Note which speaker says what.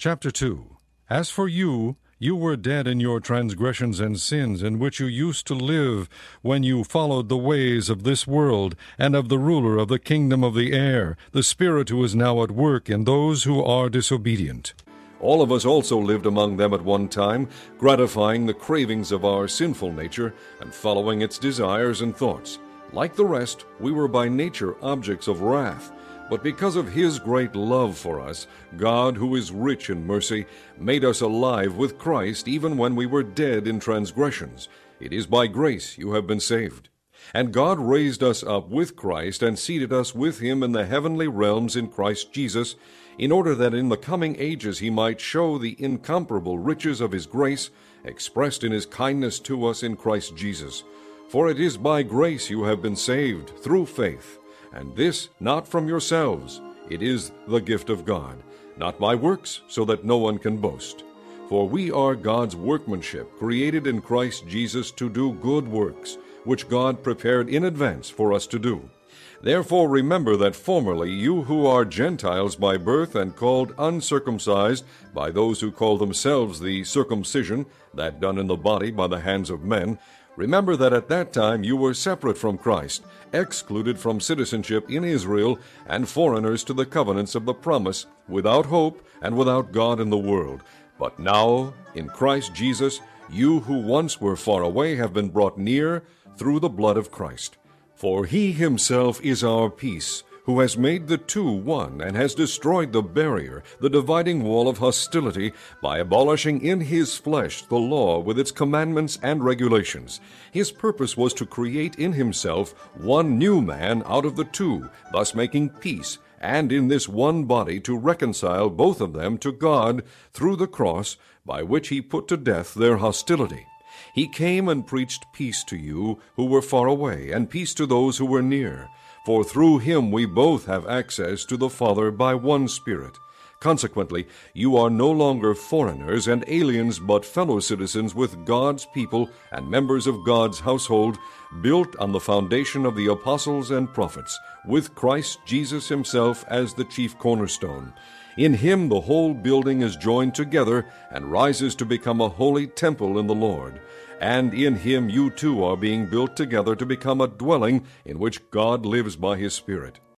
Speaker 1: Chapter 2. As for you, you were dead in your transgressions and sins, in which you used to live when you followed the ways of this world, and of the ruler of the kingdom of the air, the Spirit who is now at work in those who are disobedient.
Speaker 2: All of us also lived among them at one time, gratifying the cravings of our sinful nature and following its desires and thoughts. Like the rest, we were by nature objects of wrath. But because of His great love for us, God, who is rich in mercy, made us alive with Christ even when we were dead in transgressions. It is by grace you have been saved. And God raised us up with Christ and seated us with Him in the heavenly realms in Christ Jesus, in order that in the coming ages He might show the incomparable riches of His grace, expressed in His kindness to us in Christ Jesus. For it is by grace you have been saved, through faith. And this not from yourselves, it is the gift of God, not by works, so that no one can boast. For we are God's workmanship, created in Christ Jesus to do good works, which God prepared in advance for us to do. Therefore remember that formerly you who are Gentiles by birth and called uncircumcised by those who call themselves the circumcision, that done in the body by the hands of men, remember that at that time you were separate from Christ, excluded from citizenship in Israel, and foreigners to the covenants of the promise, without hope and without God in the world. But now, in Christ Jesus, you who once were far away have been brought near through the blood of Christ. For He Himself is our peace, who has made the two one, and has destroyed the barrier, the dividing wall of hostility, by abolishing in His flesh the law with its commandments and regulations. His purpose was to create in Himself one new man out of the two, thus making peace, and in this one body to reconcile both of them to God through the cross, by which He put to death their hostility. He came and preached peace to you who were far away, and peace to those who were near. For through Him we both have access to the Father by one Spirit. Consequently, you are no longer foreigners and aliens, but fellow citizens with God's people and members of God's household, built on the foundation of the apostles and prophets, with Christ Jesus Himself as the chief cornerstone. In Him the whole building is joined together and rises to become a holy temple in the Lord. And in Him you too are being built together to become a dwelling in which God lives by His Spirit.